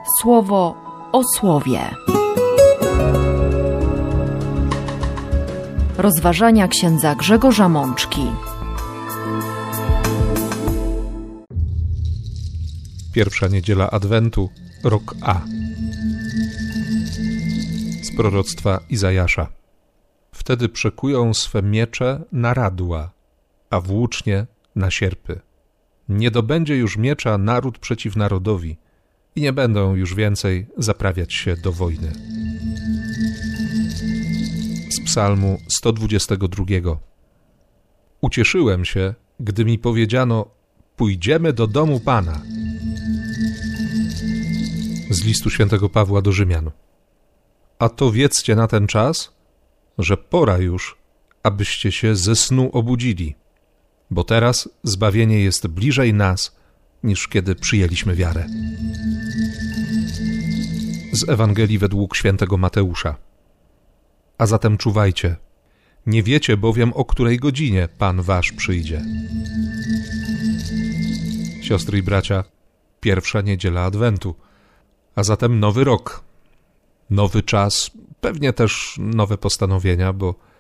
Słowo o słowie. Rozważania księdza Grzegorza Mączki. Pierwsza niedziela Adwentu, rok A. Z proroctwa Izajasza. Wtedy przekują swe miecze na radła, a włócznie na sierpy. Nie dobędzie już miecza naród przeciw narodowi i nie będą już więcej zaprawiać się do wojny. Z psalmu 122. Ucieszyłem się, gdy mi powiedziano: pójdziemy do domu Pana. Z listu świętego Pawła do Rzymian. A to wiedzcie na ten czas, że pora już, abyście się ze snu obudzili, bo teraz zbawienie jest bliżej nas, niż kiedy przyjęliśmy wiarę. Z Ewangelii według świętego Mateusza. A zatem czuwajcie, nie wiecie bowiem, o której godzinie Pan wasz przyjdzie. Siostry i bracia, pierwsza niedziela Adwentu, a zatem nowy rok, nowy czas, pewnie też nowe postanowienia,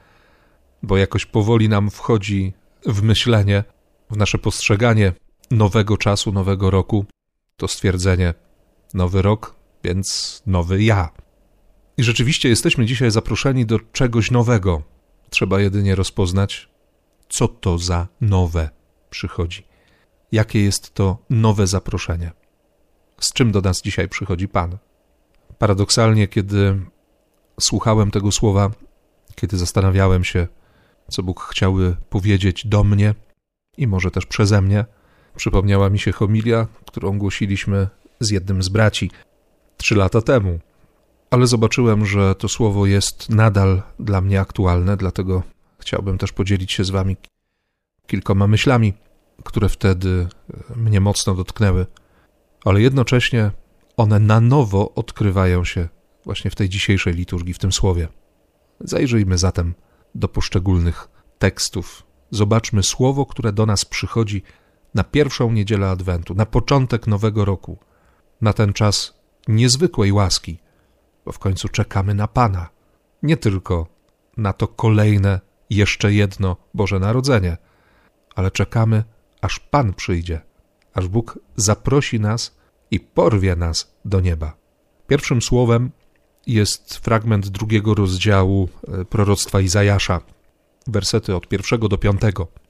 bo jakoś powoli nam wchodzi w myślenie, w nasze postrzeganie nowego czasu, nowego roku, to stwierdzenie: nowy rok, więc nowy ja. I rzeczywiście jesteśmy dzisiaj zaproszeni do czegoś nowego. Trzeba jedynie rozpoznać, co to za nowe przychodzi. Jakie jest to nowe zaproszenie? Z czym do nas dzisiaj przychodzi Pan? Paradoksalnie, kiedy słuchałem tego słowa, kiedy zastanawiałem się, co Bóg chciałby powiedzieć do mnie i może też przeze mnie, przypomniała mi się homilia, którą głosiliśmy z jednym z braci 3 lata temu. Ale zobaczyłem, że to słowo jest nadal dla mnie aktualne, dlatego chciałbym też podzielić się z wami kilkoma myślami, które wtedy mnie mocno dotknęły, ale jednocześnie one na nowo odkrywają się właśnie w tej dzisiejszej liturgii, w tym słowie. Zajrzyjmy zatem do poszczególnych tekstów. Zobaczmy słowo, które do nas przychodzi na pierwszą niedzielę Adwentu, na początek nowego roku, na ten czas niezwykłej łaski, bo w końcu czekamy na Pana. Nie tylko na to kolejne, jeszcze jedno Boże Narodzenie, ale czekamy, aż Pan przyjdzie, aż Bóg zaprosi nas i porwie nas do nieba. Pierwszym słowem jest fragment 2 rozdziału proroctwa Izajasza, wersety od 1 do 5.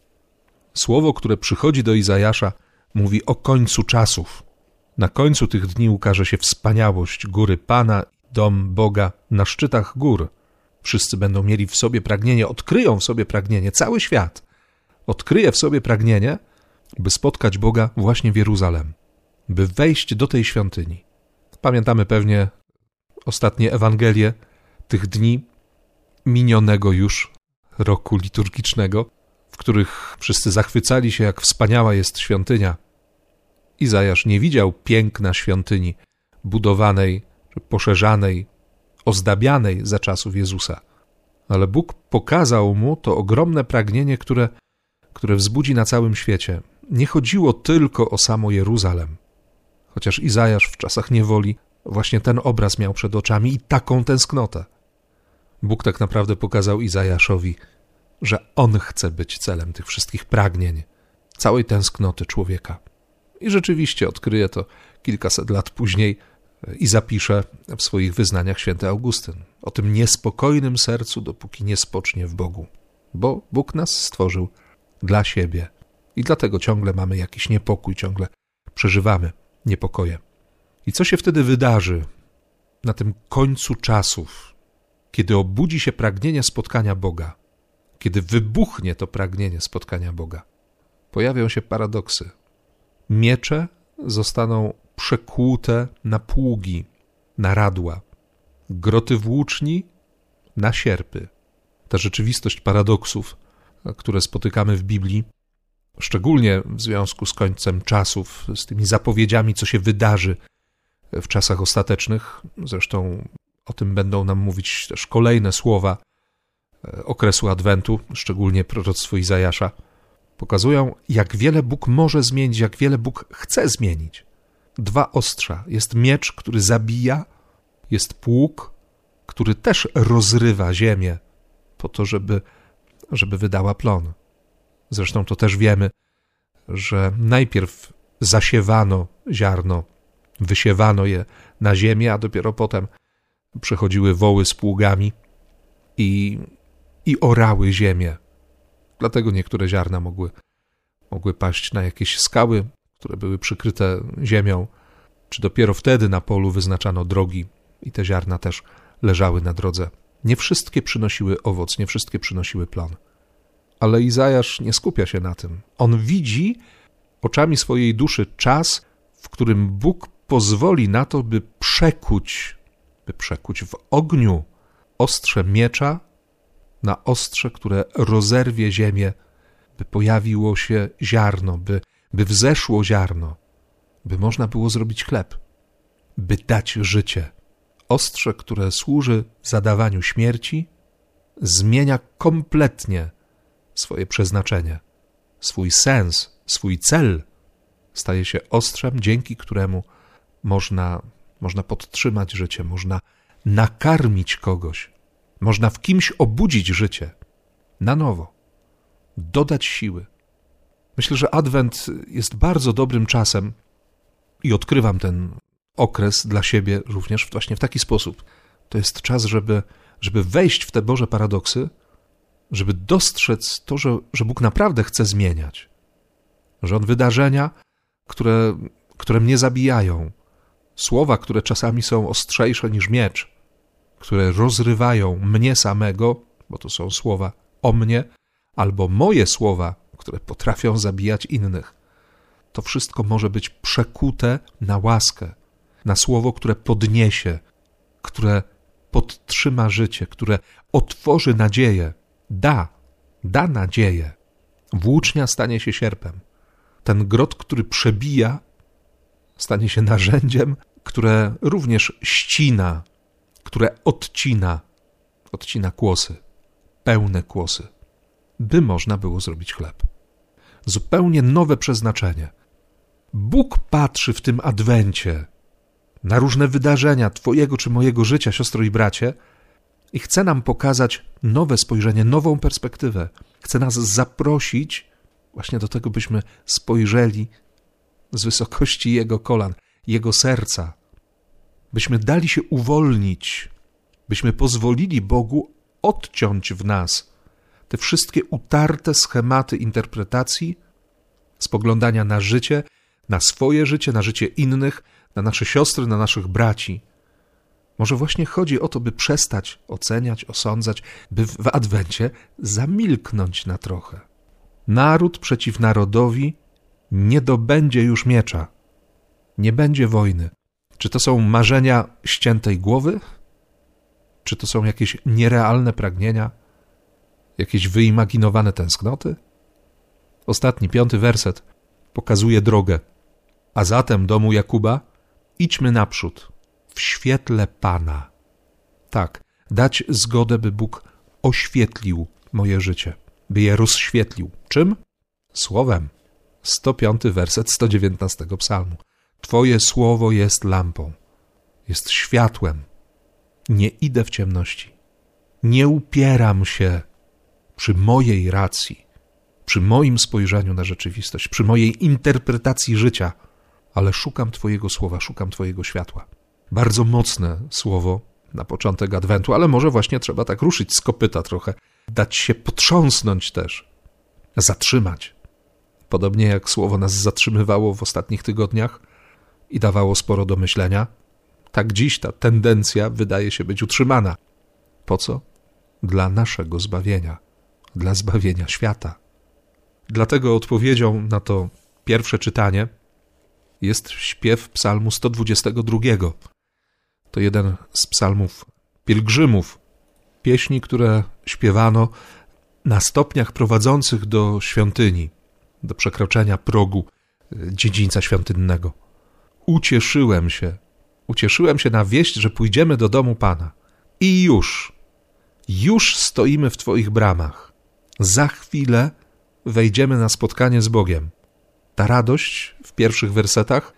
Słowo, które przychodzi do Izajasza, mówi o końcu czasów. Na końcu tych dni ukaże się wspaniałość góry Pana, dom Boga na szczytach gór. Wszyscy będą mieli w sobie pragnienie, odkryją w sobie pragnienie, cały świat odkryje w sobie pragnienie, by spotkać Boga właśnie w Jeruzalem, by wejść do tej świątyni. Pamiętamy pewnie ostatnie Ewangelie tych dni minionego już roku liturgicznego, w których wszyscy zachwycali się, jak wspaniała jest świątynia. Izajasz nie widział piękna świątyni budowanej, poszerzanej, ozdabianej za czasów Jezusa. Ale Bóg pokazał mu to ogromne pragnienie, które wzbudzi na całym świecie. Nie chodziło tylko o samo Jeruzalem. Chociaż Izajasz w czasach niewoli właśnie ten obraz miał przed oczami i taką tęsknotę. Bóg tak naprawdę pokazał Izajaszowi, że On chce być celem tych wszystkich pragnień, całej tęsknoty człowieka. I rzeczywiście odkryje to kilkaset lat później i zapisze w swoich wyznaniach święty Augustyn o tym niespokojnym sercu, dopóki nie spocznie w Bogu. Bo Bóg nas stworzył dla siebie i dlatego ciągle mamy jakiś niepokój, ciągle przeżywamy niepokoje. I co się wtedy wydarzy na tym końcu czasów, kiedy obudzi się pragnienie spotkania Boga, kiedy wybuchnie to pragnienie spotkania Boga? Pojawią się paradoksy. Miecze zostaną przekłute na pługi, na radła, groty włóczni na sierpy. Ta rzeczywistość paradoksów, które spotykamy w Biblii, szczególnie w związku z końcem czasów, z tymi zapowiedziami, co się wydarzy w czasach ostatecznych, zresztą o tym będą nam mówić też kolejne słowa okresu Adwentu, szczególnie proroctwo Izajasza, pokazują, jak wiele Bóg może zmienić, jak wiele Bóg chce zmienić. 2 ostrza. Jest miecz, który zabija, jest pług, który też rozrywa ziemię po to, żeby wydała plon. Zresztą to też wiemy, że najpierw zasiewano ziarno, wysiewano je na ziemię, a dopiero potem przychodziły woły z pługami i orały ziemię. Dlatego niektóre ziarna mogły paść na jakieś skały, które były przykryte ziemią, czy dopiero wtedy na polu wyznaczano drogi i te ziarna też leżały na drodze. Nie wszystkie przynosiły owoc, nie wszystkie przynosiły plon. Ale Izajasz nie skupia się na tym. On widzi oczami swojej duszy czas, w którym Bóg pozwoli na to, by przekuć w ogniu ostrze miecza na ostrze, które rozerwie ziemię, by pojawiło się ziarno, by wzeszło ziarno, by można było zrobić chleb, by dać życie. Ostrze, które służy zadawaniu śmierci, zmienia kompletnie swoje przeznaczenie, swój sens, swój cel. Staje się ostrzem, dzięki któremu można podtrzymać życie, można nakarmić kogoś, można w kimś obudzić życie na nowo, dodać siły. Myślę, że Adwent jest bardzo dobrym czasem i odkrywam ten okres dla siebie również właśnie w taki sposób. To jest czas, żeby wejść w te Boże paradoksy, żeby dostrzec to, że Bóg naprawdę chce zmieniać. Że On wydarzenia, które mnie zabijają, słowa, które czasami są ostrzejsze niż miecz, które rozrywają mnie samego, bo to są słowa o mnie, albo moje słowa, które potrafią zabijać innych. To wszystko może być przekute na łaskę, na słowo, które podniesie, które podtrzyma życie, które otworzy nadzieję, da nadzieję. Włócznia stanie się sierpem. Ten grot, który przebija, stanie się narzędziem, które również ścina, które odcina kłosy, pełne kłosy, by można było zrobić chleb. Zupełnie nowe przeznaczenie. Bóg patrzy w tym adwencie na różne wydarzenia twojego czy mojego życia, siostro i bracie, i chce nam pokazać nowe spojrzenie, nową perspektywę. Chce nas zaprosić właśnie do tego, byśmy spojrzeli z wysokości Jego kolan, Jego serca, byśmy dali się uwolnić, byśmy pozwolili Bogu odciąć w nas te wszystkie utarte schematy interpretacji, spoglądania na życie, na swoje życie, na życie innych, na nasze siostry, na naszych braci. Może właśnie chodzi o to, by przestać oceniać, osądzać, by w Adwencie zamilknąć na trochę. Naród przeciw narodowi nie dobędzie już miecza, nie będzie wojny. Czy to są marzenia ściętej głowy? Czy to są jakieś nierealne pragnienia? Jakieś wyimaginowane tęsknoty? Ostatni, 5 werset pokazuje drogę. A zatem, domu Jakuba, idźmy naprzód, w świetle Pana. Tak, dać zgodę, by Bóg oświetlił moje życie, by je rozświetlił. Czym? Słowem. 105 werset 119 psalmu. Twoje słowo jest lampą, jest światłem. Nie idę w ciemności. Nie upieram się przy mojej racji, przy moim spojrzeniu na rzeczywistość, przy mojej interpretacji życia, ale szukam Twojego słowa, szukam Twojego światła. Bardzo mocne słowo na początek Adwentu, ale może właśnie trzeba tak ruszyć z kopyta trochę, dać się potrząsnąć też, zatrzymać. Podobnie jak słowo nas zatrzymywało w ostatnich tygodniach i dawało sporo do myślenia, tak dziś ta tendencja wydaje się być utrzymana. Po co? Dla naszego zbawienia, dla zbawienia świata. Dlatego odpowiedzią na to pierwsze czytanie jest śpiew psalmu 122. To jeden z psalmów pielgrzymów, pieśni, które śpiewano na stopniach prowadzących do świątyni, do przekroczenia progu dziedzińca świątynnego. Ucieszyłem się na wieść, że pójdziemy do domu Pana. I już stoimy w Twoich bramach. Za chwilę wejdziemy na spotkanie z Bogiem. Ta radość w pierwszych wersetach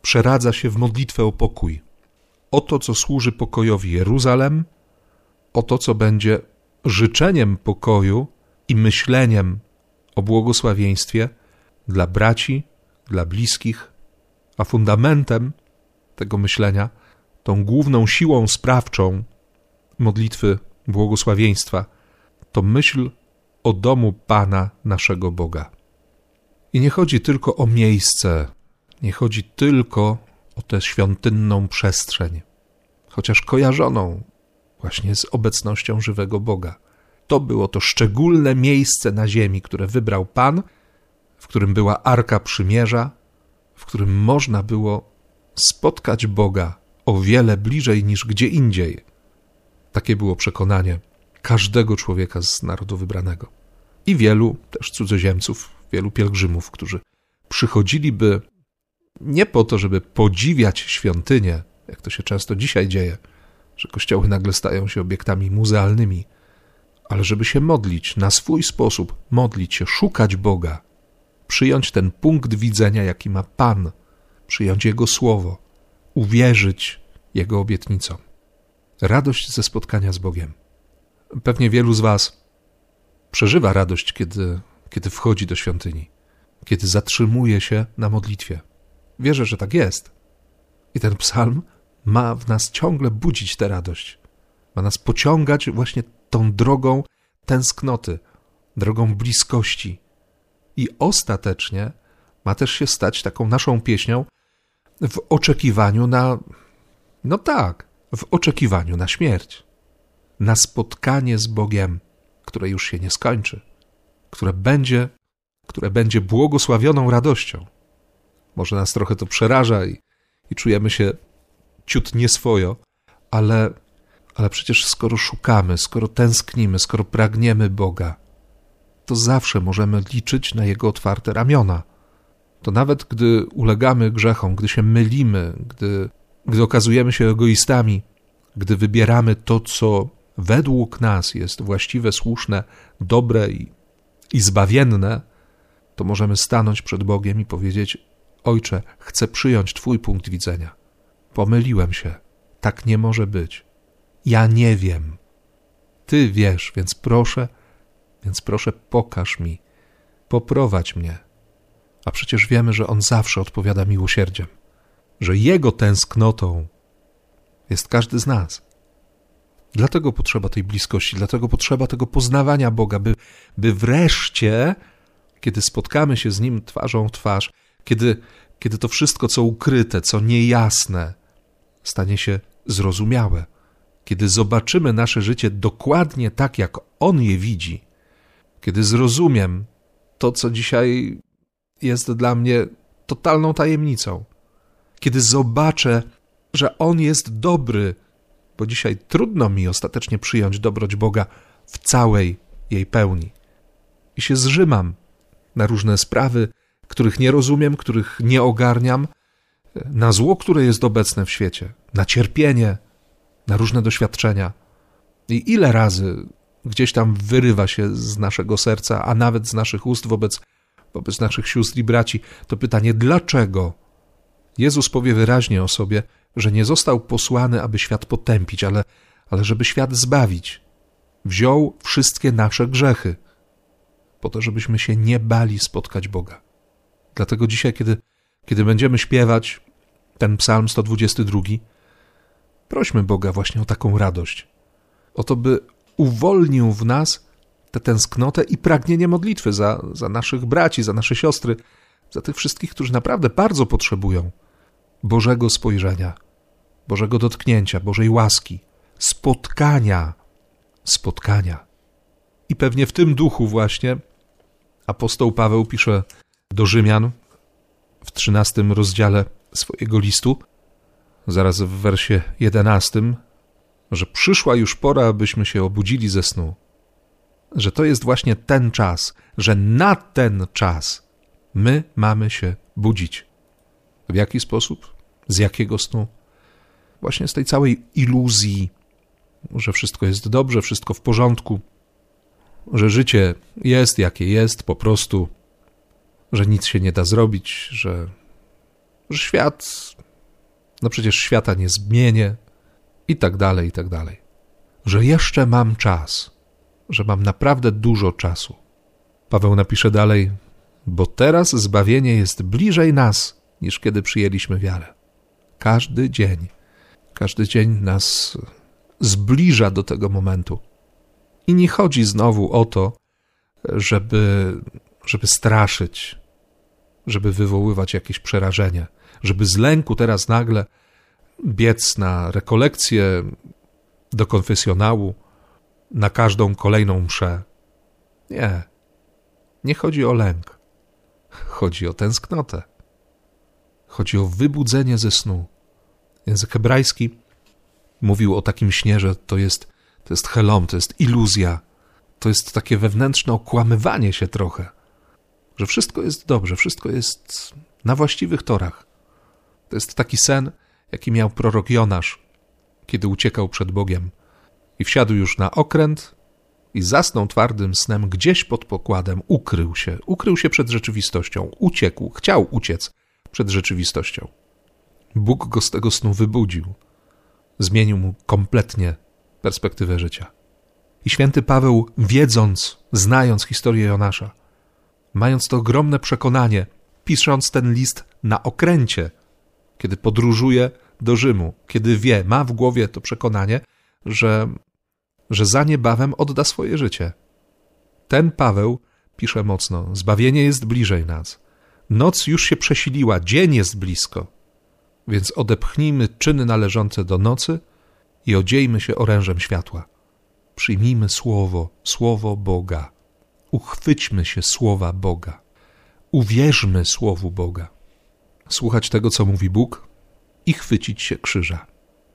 przeradza się w modlitwę o pokój. O to, co służy pokojowi Jeruzalem, o to, co będzie życzeniem pokoju i myśleniem o błogosławieństwie dla braci, dla bliskich, a fundamentem tego myślenia, tą główną siłą sprawczą modlitwy błogosławieństwa, to myśl o domu Pana naszego Boga. I nie chodzi tylko o miejsce, nie chodzi tylko o tę świątynną przestrzeń, chociaż kojarzoną właśnie z obecnością żywego Boga. To było to szczególne miejsce na ziemi, które wybrał Pan, w którym była Arka Przymierza, w którym można było spotkać Boga o wiele bliżej niż gdzie indziej. Takie było przekonanie każdego człowieka z narodu wybranego. I wielu też cudzoziemców, wielu pielgrzymów, którzy przychodzili, by nie po to, żeby podziwiać świątynię, jak to się często dzisiaj dzieje, że kościoły nagle stają się obiektami muzealnymi, ale żeby się modlić na swój sposób, modlić się, szukać Boga, przyjąć ten punkt widzenia, jaki ma Pan, przyjąć Jego słowo, uwierzyć Jego obietnicom. Radość ze spotkania z Bogiem. Pewnie wielu z was przeżywa radość, kiedy wchodzi do świątyni, kiedy zatrzymuje się na modlitwie. Wierzę, że tak jest. I ten psalm ma w nas ciągle budzić tę radość. Ma nas pociągać właśnie tą drogą tęsknoty, drogą bliskości. I ostatecznie ma też się stać taką naszą pieśnią w oczekiwaniu na, w oczekiwaniu na śmierć. Na spotkanie z Bogiem, które już się nie skończy, które będzie błogosławioną radością. Może nas trochę to przeraża i czujemy się ciut nieswojo, ale przecież skoro szukamy, skoro tęsknimy, skoro pragniemy Boga, to zawsze możemy liczyć na Jego otwarte ramiona. To nawet gdy ulegamy grzechom, gdy się mylimy, gdy okazujemy się egoistami, gdy wybieramy to, co według nas jest właściwe, słuszne, dobre i zbawienne, to możemy stanąć przed Bogiem i powiedzieć: Ojcze, chcę przyjąć Twój punkt widzenia. Pomyliłem się. Tak nie może być. Ja nie wiem. Ty wiesz, więc proszę pokaż mi, poprowadź mnie. A przecież wiemy, że On zawsze odpowiada miłosierdziem, że Jego tęsknotą jest każdy z nas. Dlatego potrzeba tej bliskości, dlatego potrzeba tego poznawania Boga, by wreszcie, kiedy spotkamy się z Nim twarzą w twarz, kiedy to wszystko, co ukryte, co niejasne, stanie się zrozumiałe, kiedy zobaczymy nasze życie dokładnie tak, jak On je widzi, kiedy zrozumiem to, co dzisiaj jest dla mnie totalną tajemnicą, kiedy zobaczę, że On jest dobry, bo dzisiaj trudno mi ostatecznie przyjąć dobroć Boga w całej jej pełni. I się zrzymam na różne sprawy, których nie rozumiem, których nie ogarniam, na zło, które jest obecne w świecie, na cierpienie, na różne doświadczenia. I ile razy gdzieś tam wyrywa się z naszego serca, a nawet z naszych ust wobec naszych sióstr i braci, to pytanie, dlaczego? Jezus powie wyraźnie o sobie, że nie został posłany, aby świat potępić, ale żeby świat zbawić. Wziął wszystkie nasze grzechy, po to, żebyśmy się nie bali spotkać Boga. Dlatego dzisiaj, kiedy będziemy śpiewać ten psalm 122, prośmy Boga właśnie o taką radość, o to, by uwolnił w nas tę tęsknotę i pragnienie modlitwy za naszych braci, za nasze siostry, za tych wszystkich, którzy naprawdę bardzo potrzebują Bożego spojrzenia, Bożego dotknięcia, Bożej łaski, spotkania. I pewnie w tym duchu właśnie apostoł Paweł pisze do Rzymian w 13 rozdziale swojego listu, zaraz w wersie 11, że przyszła już pora, abyśmy się obudzili ze snu, że to jest właśnie ten czas, że na ten czas my mamy się budzić. W jaki sposób? Z jakiego snu? Właśnie z tej całej iluzji, że wszystko jest dobrze, wszystko w porządku, że życie jest jakie jest po prostu, że nic się nie da zrobić, że świat, no przecież świata nie zmienię i tak dalej, i tak dalej. Że jeszcze mam czas, że mam naprawdę dużo czasu. Paweł napisze dalej, bo teraz zbawienie jest bliżej nas, niż kiedy przyjęliśmy wiarę. Każdy dzień nas zbliża do tego momentu. I nie chodzi znowu o to, żeby straszyć, żeby wywoływać jakieś przerażenie, żeby z lęku teraz nagle biec na rekolekcję, do konfesjonału, na każdą kolejną mszę. Nie chodzi o lęk. Chodzi o tęsknotę. Chodzi o wybudzenie ze snu. Język hebrajski mówił o takim śnie, że to jest helom, to jest iluzja, to jest takie wewnętrzne okłamywanie się trochę, że wszystko jest dobrze, wszystko jest na właściwych torach. To jest taki sen, jaki miał prorok Jonasz, kiedy uciekał przed Bogiem i wsiadł już na okręt i zasnął twardym snem gdzieś pod pokładem, ukrył się przed rzeczywistością, uciekł, chciał uciec przed rzeczywistością. Bóg go z tego snu wybudził, zmienił mu kompletnie perspektywę życia. I święty Paweł, znając historię Jonasza, mając to ogromne przekonanie, pisząc ten list na okręcie, kiedy podróżuje do Rzymu, kiedy ma w głowie to przekonanie, że za niebawem odda swoje życie. Ten Paweł pisze mocno, zbawienie jest bliżej nas. Noc już się przesiliła, dzień jest blisko. Więc odepchnijmy czyny należące do nocy i odziejmy się orężem światła. Przyjmijmy słowo Boga. Uchwyćmy się słowa Boga. Uwierzmy słowu Boga. Słuchać tego, co mówi Bóg i chwycić się krzyża.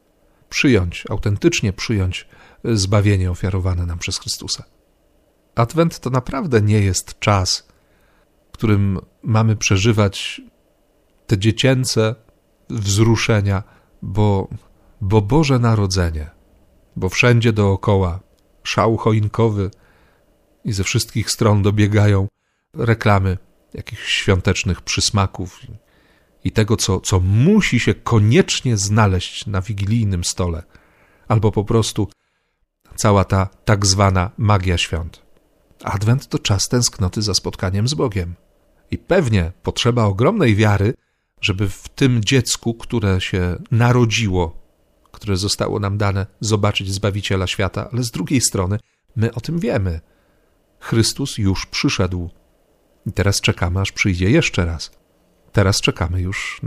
Autentycznie przyjąć zbawienie ofiarowane nam przez Chrystusa. Adwent to naprawdę nie jest czas, w którym mamy przeżywać te dziecięce wzruszenia, bo Boże Narodzenie, bo wszędzie dookoła szał choinkowy i ze wszystkich stron dobiegają reklamy jakichś świątecznych przysmaków i tego, co musi się koniecznie znaleźć na wigilijnym stole, albo po prostu cała ta tak zwana magia świąt. Adwent to czas tęsknoty za spotkaniem z Bogiem. I pewnie potrzeba ogromnej wiary, żeby w tym dziecku, które się narodziło, które zostało nam dane, zobaczyć Zbawiciela świata, ale z drugiej strony my o tym wiemy. Chrystus już przyszedł i teraz czekamy, aż przyjdzie jeszcze raz. Teraz czekamy już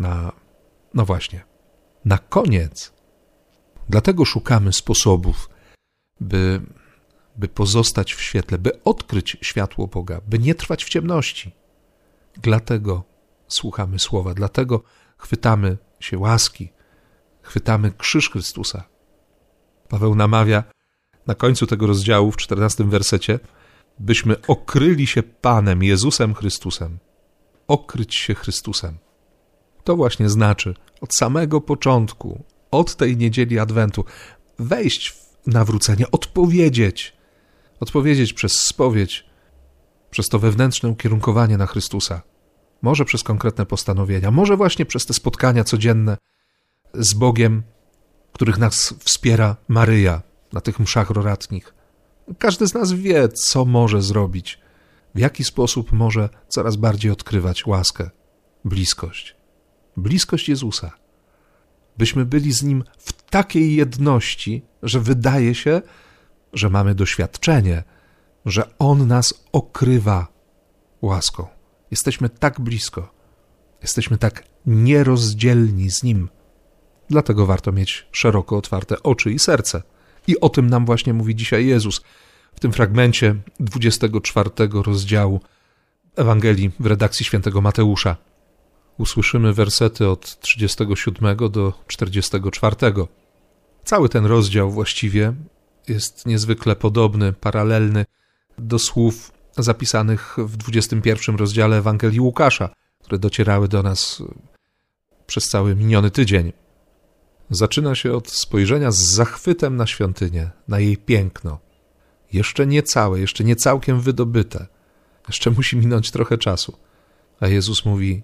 na koniec. Dlatego szukamy sposobów, by pozostać w świetle, by odkryć światło Boga, by nie trwać w ciemności. Dlatego słuchamy słowa, dlatego chwytamy się łaski, chwytamy krzyż Chrystusa. Paweł namawia na końcu tego rozdziału, w 14 wersecie, byśmy okryli się Panem Jezusem Chrystusem. Okryć się Chrystusem. To właśnie znaczy od samego początku, od tej niedzieli Adwentu, wejść w nawrócenie, odpowiedzieć przez spowiedź, przez to wewnętrzne ukierunkowanie na Chrystusa. Może przez konkretne postanowienia, może właśnie przez te spotkania codzienne z Bogiem, których nas wspiera Maryja na tych mszach roratnich. Każdy z nas wie, co może zrobić, w jaki sposób może coraz bardziej odkrywać łaskę, bliskość Jezusa. Byśmy byli z Nim w takiej jedności, że wydaje się, że mamy doświadczenie, że On nas okrywa łaską. Jesteśmy tak blisko, jesteśmy tak nierozdzielni z Nim. Dlatego warto mieć szeroko otwarte oczy i serce. I o tym nam właśnie mówi dzisiaj Jezus w tym fragmencie 24 rozdziału Ewangelii w redakcji świętego Mateusza. Usłyszymy wersety od 37 do 44. Cały ten rozdział właściwie jest niezwykle podobny, paralelny do słów zapisanych w 21 rozdziale Ewangelii Łukasza, które docierały do nas przez cały miniony tydzień. Zaczyna się od spojrzenia z zachwytem na świątynię, na jej piękno. Jeszcze nie całe, jeszcze nie całkiem wydobyte. Jeszcze musi minąć trochę czasu. A Jezus mówi,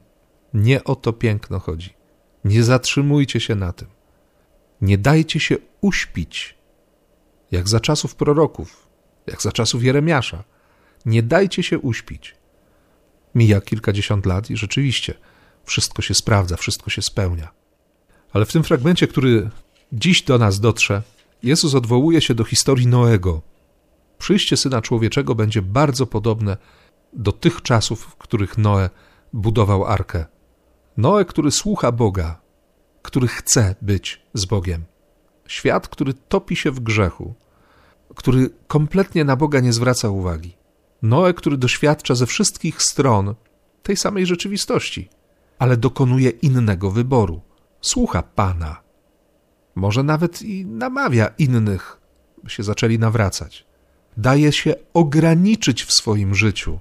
Nie o to piękno chodzi. Nie zatrzymujcie się na tym. Nie dajcie się uśpić, jak za czasów proroków, jak za czasów Jeremiasza. Nie dajcie się uśpić. Mija kilkadziesiąt lat i rzeczywiście wszystko się sprawdza, wszystko się spełnia. Ale w tym fragmencie, który dziś do nas dotrze, Jezus odwołuje się do historii Noego. Przyjście Syna Człowieczego będzie bardzo podobne do tych czasów, w których Noe budował arkę. Noe, który słucha Boga, który chce być z Bogiem. Świat, który topi się w grzechu, który kompletnie na Boga nie zwraca uwagi. Noe, który doświadcza ze wszystkich stron tej samej rzeczywistości, ale dokonuje innego wyboru. Słucha Pana. Może nawet i namawia innych, by się zaczęli nawracać. Daje się ograniczyć w swoim życiu.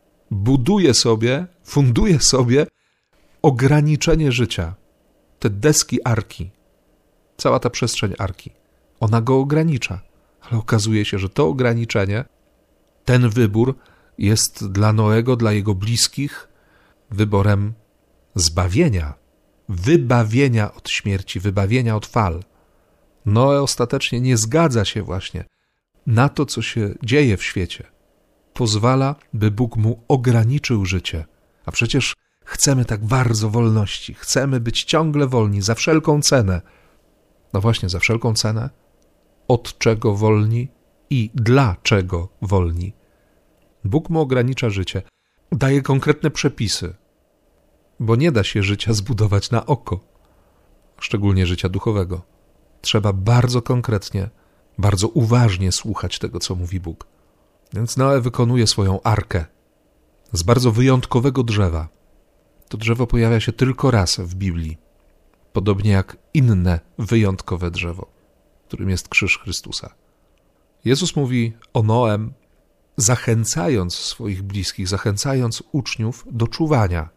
Funduje sobie ograniczenie życia. Te deski arki, cała ta przestrzeń arki, ona go ogranicza. Ale okazuje się, że to ograniczenie, ten wybór jest dla Noego, dla jego bliskich wyborem zbawienia, wybawienia od śmierci, wybawienia od fal. Noe ostatecznie nie zgadza się właśnie na to, co się dzieje w świecie. Pozwala, by Bóg mu ograniczył życie. A przecież chcemy tak bardzo wolności, chcemy być ciągle wolni za wszelką cenę. No właśnie, za wszelką cenę. Od czego wolni i dlaczego wolni. Bóg mu ogranicza życie, daje konkretne przepisy, bo nie da się życia zbudować na oko, szczególnie życia duchowego. Trzeba bardzo konkretnie, bardzo uważnie słuchać tego, co mówi Bóg. Więc Noe wykonuje swoją arkę z bardzo wyjątkowego drzewa. To drzewo pojawia się tylko raz w Biblii, podobnie jak inne wyjątkowe drzewo, którym jest krzyż Chrystusa. Jezus mówi o Noem, zachęcając swoich bliskich, zachęcając uczniów do czuwania,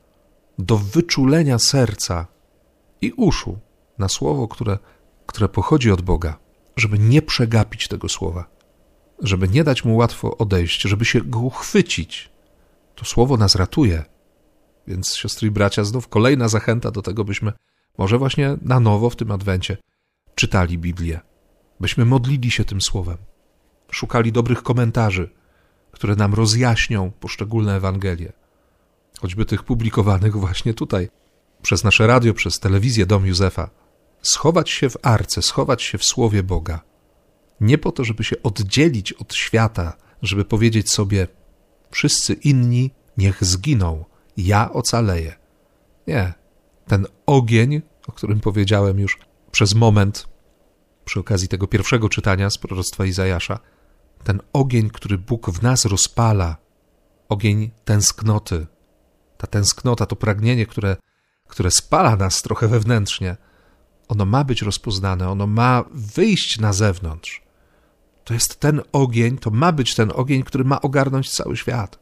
do wyczulenia serca i uszu na słowo, które pochodzi od Boga, żeby nie przegapić tego słowa, żeby nie dać mu łatwo odejść, żeby się go uchwycić. To słowo nas ratuje. Więc, siostry i bracia, znów kolejna zachęta do tego, byśmy może właśnie na nowo w tym Adwencie czytali Biblię, byśmy modlili się tym słowem, szukali dobrych komentarzy, które nam rozjaśnią poszczególne Ewangelie, choćby tych publikowanych właśnie tutaj, przez nasze radio, przez telewizję Dom Józefa. Schować się w arce, schować się w Słowie Boga. Nie po to, żeby się oddzielić od świata, żeby powiedzieć sobie, wszyscy inni niech zginą, ja ocaleję. Nie. Ten ogień, o którym powiedziałem już przez moment przy okazji tego pierwszego czytania z proroctwa Izajasza, ten ogień, który Bóg w nas rozpala, ogień tęsknoty, ta tęsknota, to pragnienie, które spala nas trochę wewnętrznie, ono ma być rozpoznane, ono ma wyjść na zewnątrz. To jest ten ogień, to ma być ten ogień, który ma ogarnąć cały świat.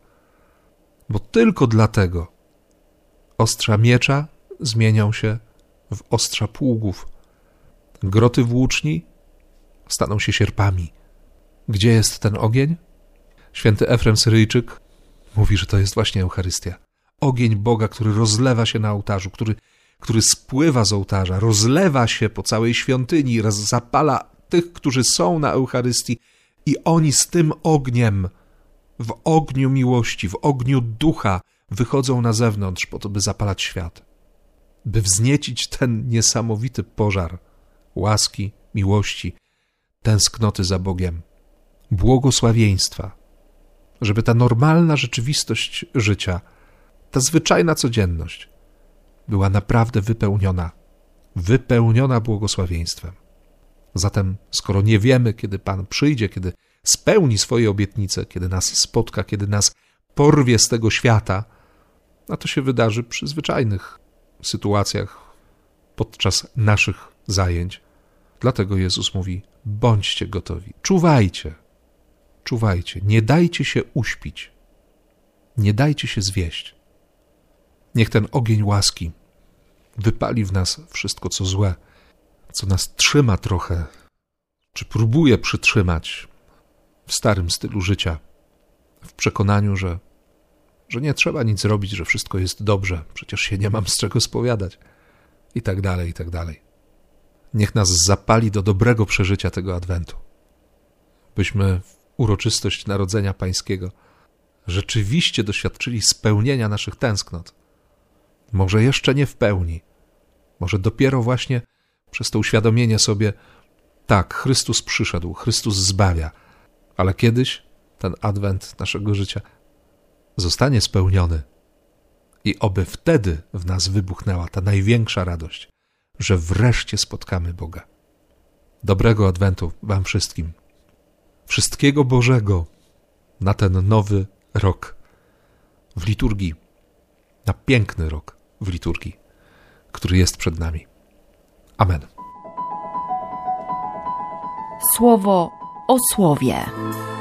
Bo tylko dlatego ostrza miecza zmienią się w ostrza pługów. Groty włóczni staną się sierpami. Gdzie jest ten ogień? Święty Efrem Syryjczyk mówi, że to jest właśnie Eucharystia. Ogień Boga, który rozlewa się na ołtarzu, który spływa z ołtarza, rozlewa się po całej świątyni, zapala tych, którzy są na Eucharystii i oni z tym ogniem, w ogniu miłości, w ogniu ducha wychodzą na zewnątrz po to, by zapalać świat, by wzniecić ten niesamowity pożar łaski, miłości, tęsknoty za Bogiem, błogosławieństwa, żeby ta normalna rzeczywistość życia, ta zwyczajna codzienność była naprawdę wypełniona błogosławieństwem. Zatem, skoro nie wiemy, kiedy Pan przyjdzie, kiedy spełni swoje obietnice, kiedy nas spotka, kiedy nas porwie z tego świata, a to się wydarzy przy zwyczajnych sytuacjach podczas naszych zajęć. Dlatego Jezus mówi, bądźcie gotowi, czuwajcie, nie dajcie się uśpić, nie dajcie się zwieść. Niech ten ogień łaski wypali w nas wszystko, co złe, co nas trzyma trochę, czy próbuje przytrzymać w starym stylu życia, w przekonaniu, że nie trzeba nic robić, że wszystko jest dobrze, przecież się nie mam z czego spowiadać i tak dalej, i tak dalej. Niech nas zapali do dobrego przeżycia tego Adwentu, byśmy w uroczystość Narodzenia Pańskiego rzeczywiście doświadczyli spełnienia naszych tęsknot. Może jeszcze nie w pełni, może dopiero właśnie przez to uświadomienie sobie, tak, Chrystus przyszedł, Chrystus zbawia, ale kiedyś ten Adwent naszego życia zostanie spełniony i oby wtedy w nas wybuchnęła ta największa radość, że wreszcie spotkamy Boga. Dobrego Adwentu wam wszystkim. Wszystkiego Bożego na ten nowy rok w liturgii, na piękny rok w liturgii, który jest przed nami. Amen. Słowo o słowie.